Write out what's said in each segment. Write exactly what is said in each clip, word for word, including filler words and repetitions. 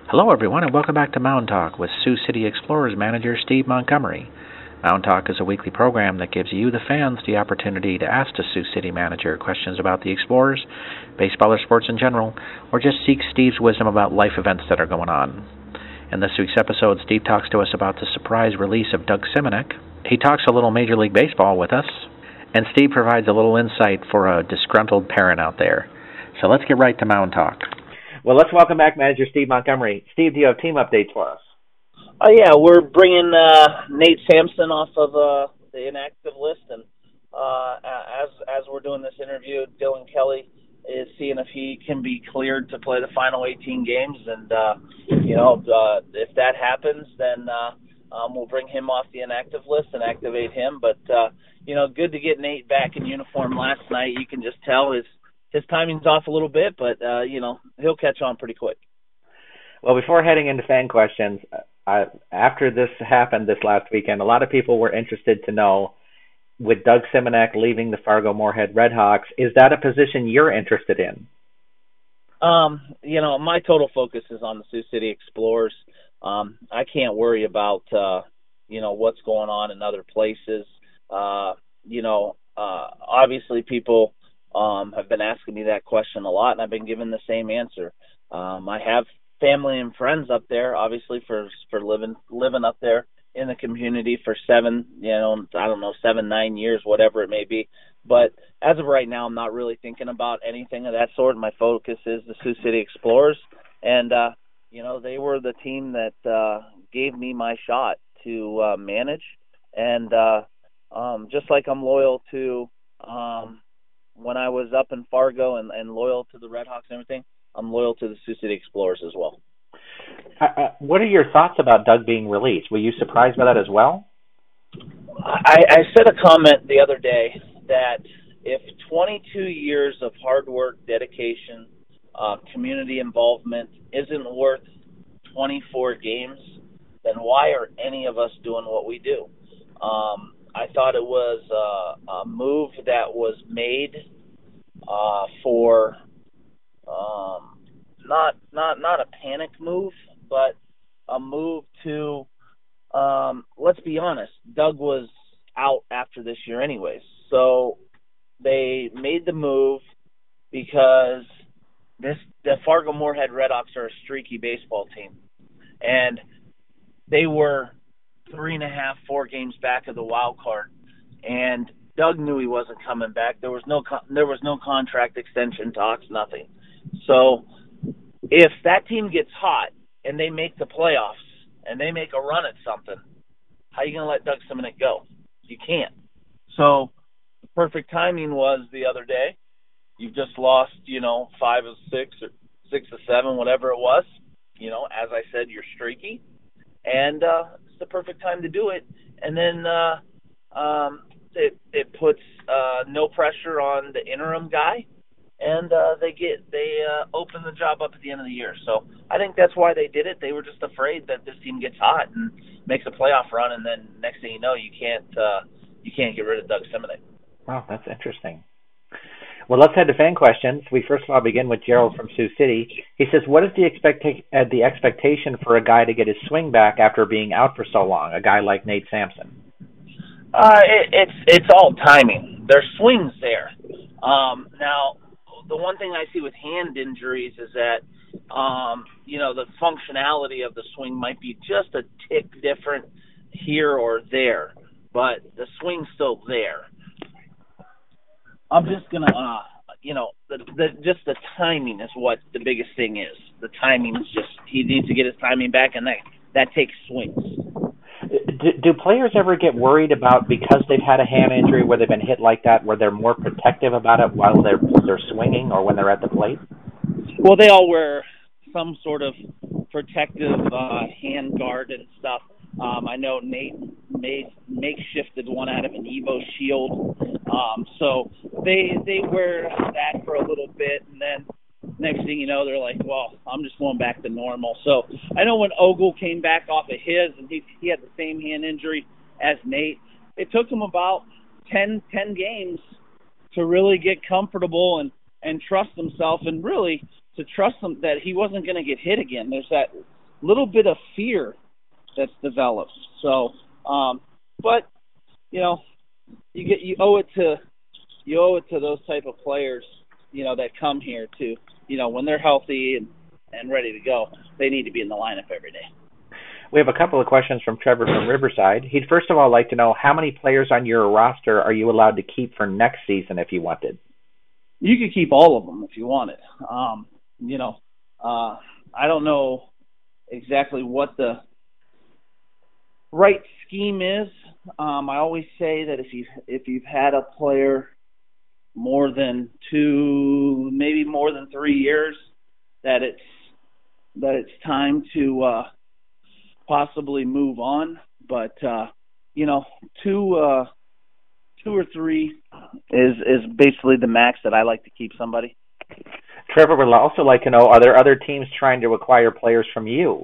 Hello, everyone, and welcome back to Mound Talk with Sioux City Explorers manager Steve Montgomery. Mound Talk is a weekly program that gives you, the fans, the opportunity to ask the Sioux City manager questions about the Explorers, baseball or sports in general, or just seek Steve's wisdom about life events that are going on. In this week's episode, Steve talks to us about the surprise release of Doug Semenek. He talks a little Major League Baseball with us, and Steve provides a little insight for a disgruntled parent out there. So let's get right to Mound Talk. Well, let's welcome back manager Steve Montgomery. Steve, do you have team updates for us? Oh, uh, yeah, we're bringing uh, Nate Sampson off of uh, the inactive list, and uh, as as we're doing this interview, Dylan Kelly is seeing if he can be cleared to play the final eighteen games, and, uh, you know, uh, if that happens, then uh, um, we'll bring him off the inactive list and activate him. But, uh, you know, good to get Nate back in uniform last night. You can just tell his His timing's off a little bit, but, uh, you know, he'll catch on pretty quick. Well, before heading into fan questions, I, after this happened this last weekend, a lot of people were interested to know, with Doug Semenek leaving the Fargo-Moorhead Redhawks, is that a position you're interested in? Um, you know, my total focus is on the Sioux City Explorers. Um, I can't worry about, uh, you know, what's going on in other places. Uh, you know, uh, obviously people – Um, have been asking me that question a lot, and I've been given the same answer. Um, I have family and friends up there, obviously, for for living living up there in the community for seven, you know, I don't know, seven, nine years, whatever it may be. But as of right now, I'm not really thinking about anything of that sort. My focus is the Sioux City Explorers, and uh, you know, they were the team that uh, gave me my shot to uh, manage, and uh, um, just like I'm loyal to. Um, When I was up in Fargo and, and loyal to the Redhawks and everything, I'm loyal to the Sioux City Explorers as well. Uh, what are your thoughts about Doug being released? Were you surprised by that as well? I, I said a comment the other day that if twenty-two years of hard work, dedication, uh, community involvement isn't worth twenty-four games, then why are any of us doing what we do? Um, I thought it was uh, a move that was made uh, for um, not not not a panic move, but a move to um, let's be honest. Doug was out after this year, anyways, so they made the move because this the Fargo Moorhead Redhawks are a streaky baseball team, and they were three and a half, four games back of the wild card, and Doug knew he wasn't coming back. There was no con- there was no contract extension talks, nothing. So if that team gets hot and they make the playoffs and they make a run at something, how are you going to let Doug Semenek go? You can't. So the perfect timing was the other day. You've just lost, you know, five or six or six or seven, whatever it was. You know, as I said, you're streaky. And uh, it's the perfect time to do it. And then uh, um, it it puts uh, no pressure on the interim guy, and uh, they get they uh, open the job up at the end of the year. So I think that's why they did it. They were just afraid that this team gets hot and makes a playoff run, and then next thing you know, you can't uh, you can't get rid of Doug Semenek. Wow, that's interesting. Well, let's head to fan questions. We first of all begin with Gerald from Sioux City. He says, what is the expecta- uh, the expectation for a guy to get his swing back after being out for so long, a guy like Nate Sampson? Uh, it, it's it's all timing. There's swings there. Um, now, the one thing I see with hand injuries is that, um, you know, the functionality of the swing might be just a tick different here or there, but the swing's still there. I'm just going to, uh, you know, the, the, just the timing is what the biggest thing is. The timing is just, he needs to get his timing back, and that, that takes swings. Do, do players ever get worried about, because they've had a hand injury where they've been hit like that, where they're more protective about it while they're they're swinging or when they're at the plate? Well, they all wear some sort of protective uh, hand guard and stuff. Um, I know Nate made makeshifted one out of an Evo Shield. Um, so they they wear that for a little bit, and then next thing you know, they're like, well, I'm just going back to normal. So I know when Ogle came back off of his, and he, he had the same hand injury as Nate, it took him about ten, ten games to really get comfortable and, and trust himself, and really to trust him that he wasn't going to get hit again. There's that little bit of fear that's developed. So, um, but you know, you get you owe it to you owe it to those type of players, you know, that come here to, you know, when they're healthy and, and ready to go, they need to be in the lineup every day. We have a couple of questions from Trevor from Riverside. He'd first of all like to know how many players on your roster are you allowed to keep for next season if you wanted? You could keep all of them if you wanted. Um, you know, uh, I don't know exactly what the right scheme is. Um, I always say that if you if you've had a player more than two, maybe more than three years, that it's that it's time to uh, possibly move on. But uh, you know, two uh, two or three is is basically the max that I like to keep somebody. Trevor would also like to know: are there other teams trying to acquire players from you?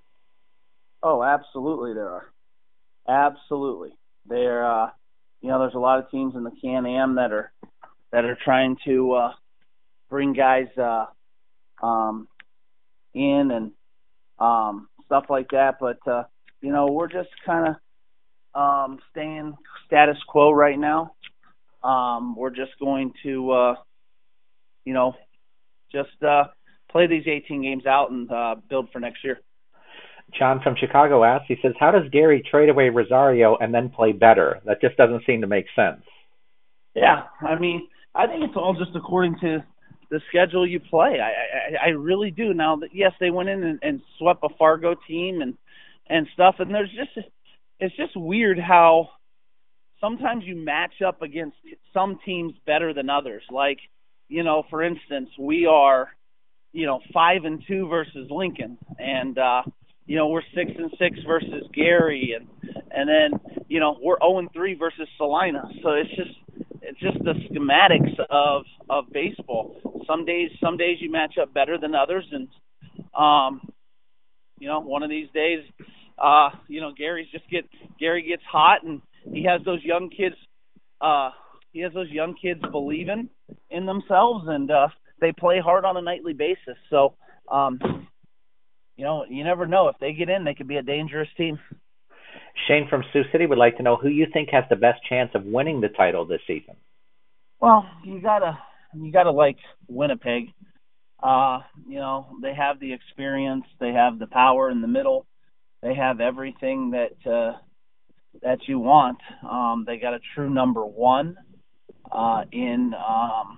Oh, absolutely, there are. Absolutely, there. Uh, you know, there's a lot of teams in the Can-Am that are that are trying to uh, bring guys uh, um, in and um, stuff like that. But uh, you know, we're just kind of um, staying status quo right now. Um, we're just going to, uh, you know, just uh, play these eighteen games out and uh, build for next year. John from Chicago asks, he says, how does Gary trade away Rosario and then play better? That just doesn't seem to make sense. Yeah, I mean, I think it's all just according to the schedule you play. I I, I really do. Now, that yes, they went in and, and swept a Fargo team and, and stuff, and there's just it's just weird how sometimes you match up against some teams better than others. Like, you know, for instance, we are, you know, five and two versus Lincoln, and uh, you know, we're six and six versus Gary, and and then, you know, we're zero and three versus Salina. So it's just it's just the schematics of of baseball. Some days some days you match up better than others, and um, you know, one of these days, uh, you know, Gary's just get Gary gets hot, and he has those young kids. Uh, he has those young kids believing in themselves, and uh, they play hard on a nightly basis. So. Um, You know, you never know. If they get in, they could be a dangerous team. Shane from Sioux City would like to know who you think has the best chance of winning the title this season. Well, you gotta, you gotta like Winnipeg. Uh, you know, they have the experience, they have the power in the middle, they have everything that uh, that you want. Um, they got a true number one uh, in um,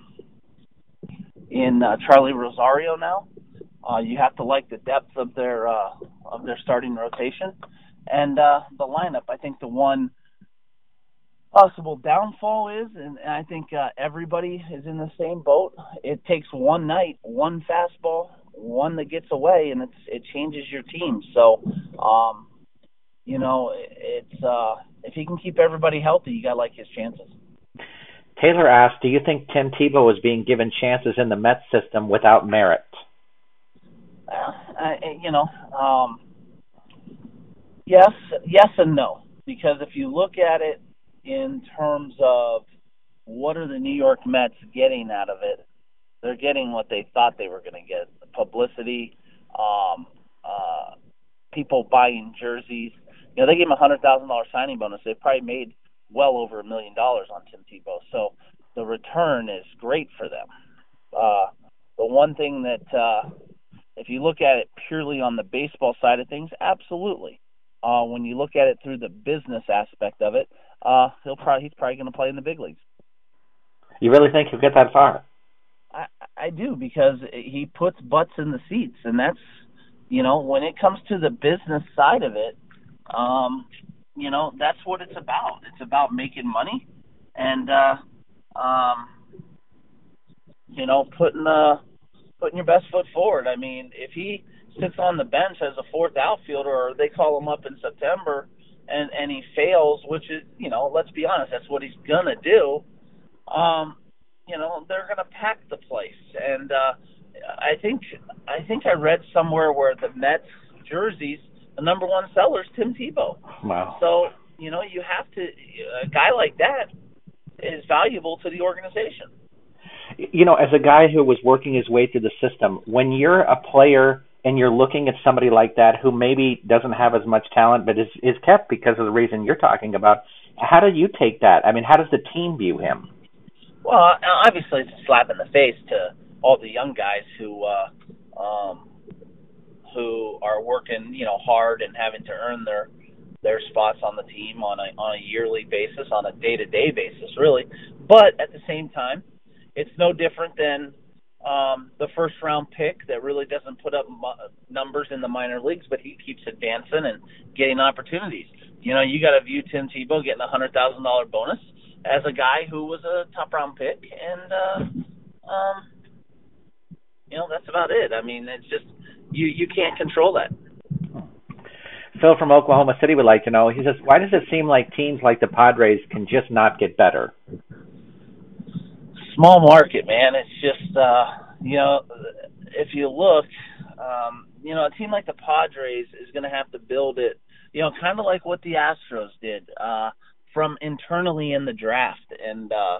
in uh, Charlie Rosario now. Uh, you have to like the depth of their uh, of their starting rotation, and uh, the lineup. I think the one possible downfall is, and I think uh, everybody is in the same boat. It takes one night, one fastball, one that gets away, and it's it changes your team. So, um, you know, it's uh, if he can keep everybody healthy, you got to like his chances. Taylor asked, do you think Tim Tebow is being given chances in the Mets system without merit? Uh, you know, um, yes, yes and no. Because if you look at it in terms of what are the New York Mets getting out of it, they're getting what they thought they were going to get: publicity, um, uh, people buying jerseys. You know, they gave him a hundred thousand dollar signing bonus. They probably made well over a million dollars on Tim Tebow. So the return is great for them. Uh, the one thing that uh, if you look at it purely on the baseball side of things, absolutely. Uh, when you look at it through the business aspect of it, uh, he'll probably he's probably going to play in the big leagues. You really think he'll get that far? I, I do, because he puts butts in the seats, and that's, you know, when it comes to the business side of it, um, you know, that's what it's about. It's about making money and, uh, um, you know, putting the putting your best foot forward. I mean, if he sits on the bench as a fourth outfielder, or they call him up in September and, and he fails, which is, you know, let's be honest, that's what he's going to do, um, you know, they're going to pack the place. And uh, I think I think I read somewhere where the Mets jerseys, the number one seller is Tim Tebow. Wow. So, you know, you have to, a guy like that is valuable to the organization. You know, as a guy who was working his way through the system, when you're a player and you're looking at somebody like that who maybe doesn't have as much talent but is, is kept because of the reason you're talking about, how do you take that? I mean, how does the team view him? Well, obviously it's a slap in the face to all the young guys who uh, um, who are working, you know, hard and having to earn their their spots on the team on a on a yearly basis, on a day-to-day basis, really. But at the same time, it's no different than um, the first-round pick that really doesn't put up mu- numbers in the minor leagues, but he keeps advancing and getting opportunities. You know, you got to view Tim Tebow getting a one hundred thousand dollars bonus as a guy who was a top-round pick, and, uh, um, you know, that's about it. I mean, it's just you, you can't control that. Phil from Oklahoma City would like to know, he says, why does it seem like teams like the Padres can just not get better? Small market, man. It's just, uh, you know, if you look, um, you know, a team like the Padres is going to have to build it, you know, kind of like what the Astros did uh, from internally in the draft. And, uh,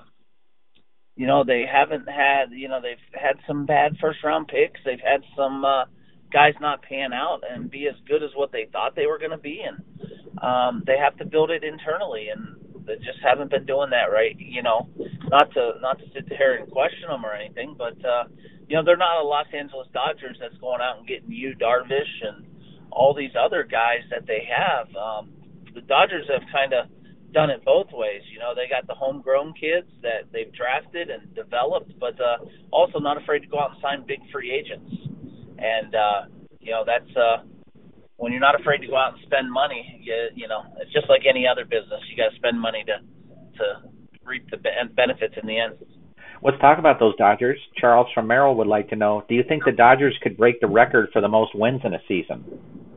you know, they haven't had, you know, they've had some bad first-round picks. They've had some uh, guys not pan out and be as good as what they thought they were going to be. And um, they have to build it internally, and they just haven't been doing that right. You know, not to not to sit there and question them or anything, but, uh, you know, they're not a Los Angeles Dodgers that's going out and getting Yu Darvish and all these other guys that they have. Um, the Dodgers have kind of done it both ways. You know, they got the homegrown kids that they've drafted and developed, but uh, also not afraid to go out and sign big free agents. And, uh, you know, that's uh, when you're not afraid to go out and spend money, you, you know, it's just like any other business. You got to spend money to, to reap the benefits in the end. Let's talk about those Dodgers. Charles from Merrill would like to know, do you think the Dodgers could break the record for the most wins in a season?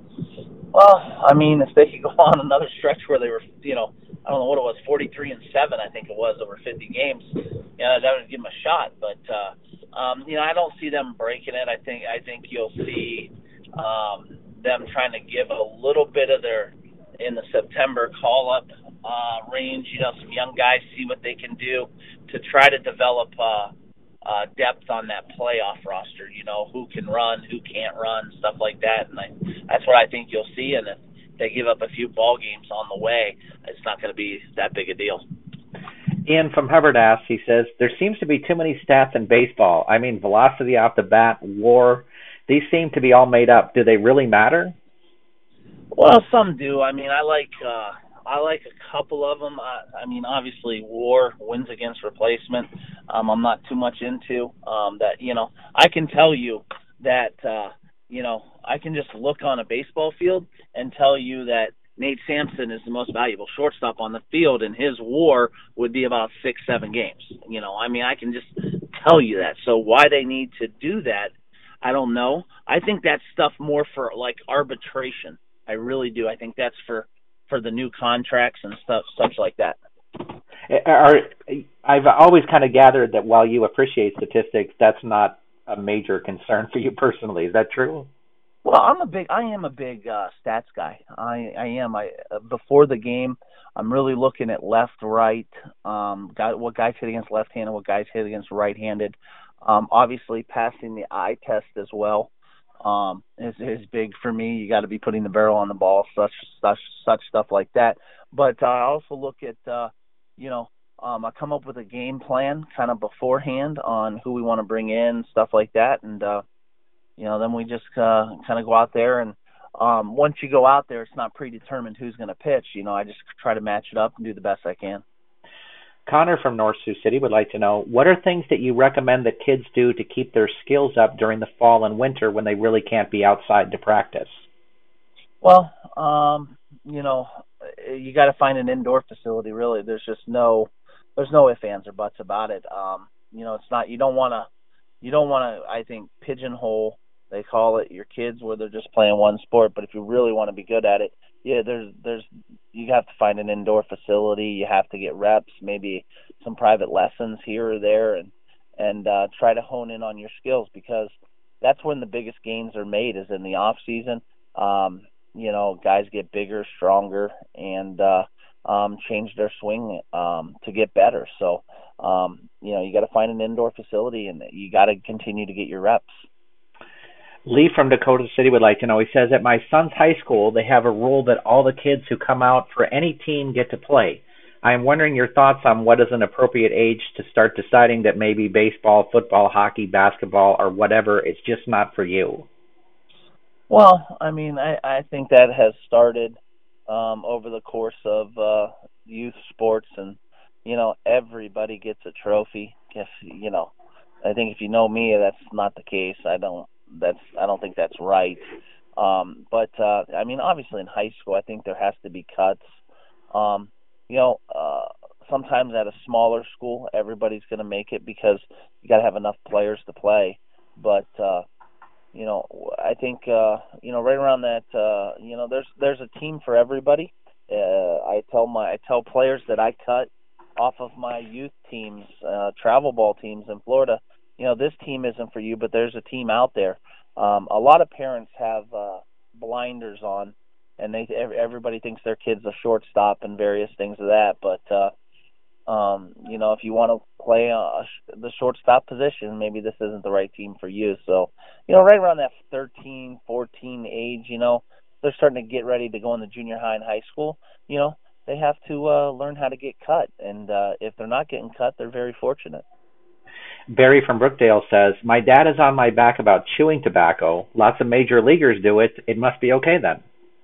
Well, I mean, if they could go on another stretch where they were, you know, I don't know what it was, forty-three and seven, I think it was, over fifty games, you know, that would give them a shot. But, uh, um, you know, I don't see them breaking it. I think I think you'll see um, them trying to give a little bit of their, in the September call-up uh, range, you know, some young guys, see what they can do to try to develop uh, uh, depth on that playoff roster, you know, who can run, who can't run, stuff like that. And I, that's what I think you'll see. And if they give up a few ball games on the way, it's not going to be that big a deal. Ian from Hubbard asks, he says, there seems to be too many stats in baseball. I mean, velocity off the bat, WAR, these seem to be all made up. Do they really matter? Well, some do. I mean, I like uh, I like a couple of them. I, I mean, obviously, WAR, wins against replacement, um, I'm not too much into. Um, that, you know, I can tell you that, uh, you know, I can just look on a baseball field and tell you that Nate Sampson is the most valuable shortstop on the field, and his WAR would be about six, seven games. You know, I mean, I can just tell you that. So why they need to do that, I don't know. I think that's stuff more for, like, arbitration. I really do. I think that's for, for the new contracts and stuff, such like that. Are, I've always kind of gathered that while you appreciate statistics, that's not a major concern for you personally. Is that true? Well, I'm a big, I am a big uh, stats guy. I, I am. I uh, before the game, I'm really looking at left, right, um, got, what guys hit against left-handed, what guys hit against right-handed. Um, obviously, passing the eye test as well um, is, is big for me. You got to be putting the barrel on the ball, such such such stuff like that. But uh, I also look at, uh, you know, um, I come up with a game plan kind of beforehand on who we want to bring in, stuff like that, and uh, you know, then we just uh, kind of go out there, and um, once you go out there, it's not predetermined who's going to pitch. You know, I just try to match it up and do the best I can. Connor from North Sioux City would like to know, what are things that you recommend that kids do to keep their skills up during the fall and winter when they really can't be outside to practice? Well, um, you know, you got to find an indoor facility, really. There's just no, there's no ifs, ands, or buts about it. Um, you know, it's not, you don't want to, you don't want to, I think, pigeonhole, they call it, your kids where they're just playing one sport. But if you really want to be good at it, yeah, there's, there's, you have to find an indoor facility. You have to get reps, maybe some private lessons here or there, and and uh, try to hone in on your skills, because that's when the biggest gains are made, is in the off season. Um, you know, guys get bigger, stronger, and uh, um, change their swing um, to get better. So, um, you know, you got to find an indoor facility, and you got to continue to get your reps. Lee from Dakota City would like to know, he says, at my son's high school, they have a rule that all the kids who come out for any team get to play. I am wondering your thoughts on what is an appropriate age to start deciding that maybe baseball, football, hockey, basketball, or whatever is just not for you. Well, I mean, I, I think that has started um, over the course of uh, youth sports, and, you know, everybody gets a trophy. If, you know, I think if you know me, that's not the case. I don't, that's, I don't think that's right. Um, but, uh, I mean, obviously in high school, I think there has to be cuts. Um, you know, uh, sometimes at a smaller school, everybody's going to make it because you got to have enough players to play. But, uh, you know, I think, uh, you know, right around that, uh, you know, there's there's a team for everybody. Uh, I tell my I tell players that I cut off of my youth teams, uh, travel ball teams in Florida, you know, this team isn't for you, but there's a team out there. Um, a lot of parents have uh, blinders on, and they everybody thinks their kid's a shortstop and various things of that. But uh, um, you know, if you want to play uh, the shortstop position, maybe this isn't the right team for you. So, you know, right around that thirteen, fourteen age, you know, they're starting to get ready to go in the junior high and high school. You know, they have to uh, learn how to get cut, and uh, if they're not getting cut, they're very fortunate. Barry from Brookdale says, my dad is on my back about chewing tobacco. Lots of major leaguers do it. It must be okay then.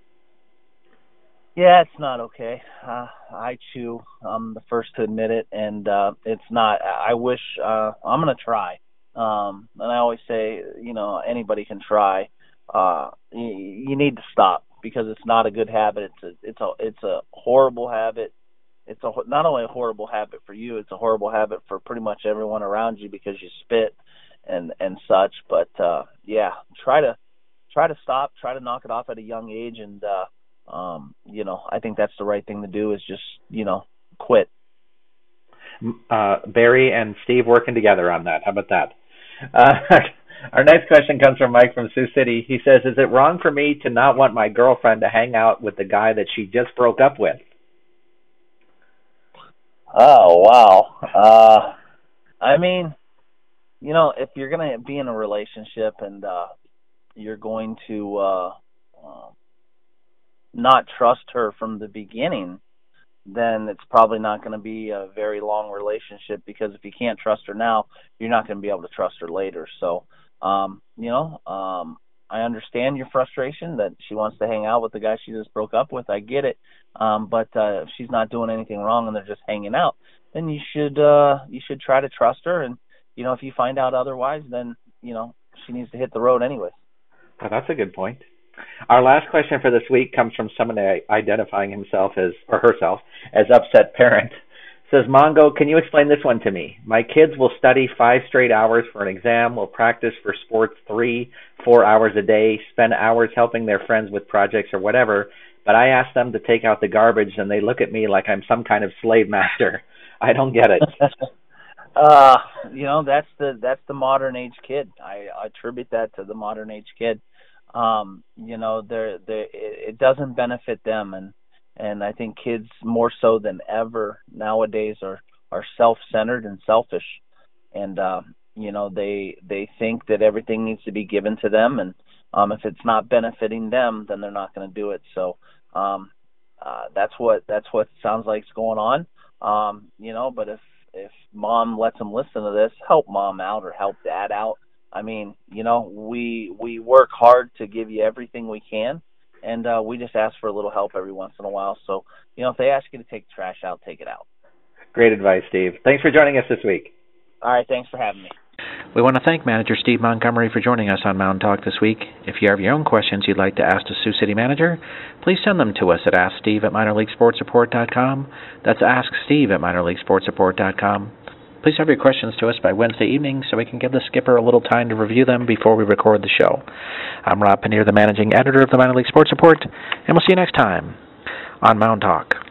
Yeah, it's not okay. Uh, I chew. I'm the first to admit it, and uh, it's not. I wish uh, I'm going to try. Um, and I always say, you know, anybody can try. Uh, you, you need to stop because it's not a good habit. It's a, it's a, it's a horrible habit. It's a not only a horrible habit for you, it's a horrible habit for pretty much everyone around you because you spit and and such. But uh, yeah, try to try to stop. Try to knock it off at a young age, and uh, um, you know, I think that's the right thing to do. Is just you know quit. Uh, Barry and Steve working together on that. How about that? Uh, our next question comes from Mike from Sioux City. He says, "Is it wrong for me to not want my girlfriend to hang out with the guy that she just broke up with?" Oh, wow. Uh, I mean, you know, if you're going to be in a relationship and uh, you're going to uh, uh, not trust her from the beginning, then it's probably not going to be a very long relationship because if you can't trust her now, you're not going to be able to trust her later. So, um, you know, um, I understand your frustration that she wants to hang out with the guy she just broke up with. I get it. Um, but uh, if she's not doing anything wrong and they're just hanging out, then you should uh, you should try to trust her. And, you know, if you find out otherwise, then, you know, she needs to hit the road anyways. Oh, that's a good point. Our last question for this week comes from someone identifying himself as or herself as upset parent. It says, Mongo, can you explain this one to me? My kids will study five straight hours for an exam, will practice for sports three, four hours a day, spend hours helping their friends with projects or whatever, but I ask them to take out the garbage and they look at me like I'm some kind of slave master. I don't get it. uh, you know, that's the that's the modern age kid. I, I attribute that to the modern age kid. Um, you know, they're, they're, it doesn't benefit them, and and I think kids more so than ever nowadays are, are self-centered and selfish, and uh, you know they they think that everything needs to be given to them, and um, if it's not benefiting them, then they're not going to do it. So um, uh, that's what that's what sounds like is going on. Um, you know, but if if mom lets them listen to this, help mom out or help dad out. I mean, you know, we we work hard to give you everything we can, and uh, we just ask for a little help every once in a while. So, you know, if they ask you to take the trash out, take it out. Great advice, Steve. Thanks for joining us this week. All right, thanks for having me. We want to thank Manager Steve Montgomery for joining us on Mountain Talk this week. If you have your own questions you'd like to ask the Sioux City Manager, please send them to us at ask steve at minor league sports report dot com. That's ask steve at minor league sports report dot com. Please have your questions to us by Wednesday evening so we can give the skipper a little time to review them before we record the show. I'm Rob Paneer, the managing editor of the Minor League Sports Report, and we'll see you next time on Mound Talk.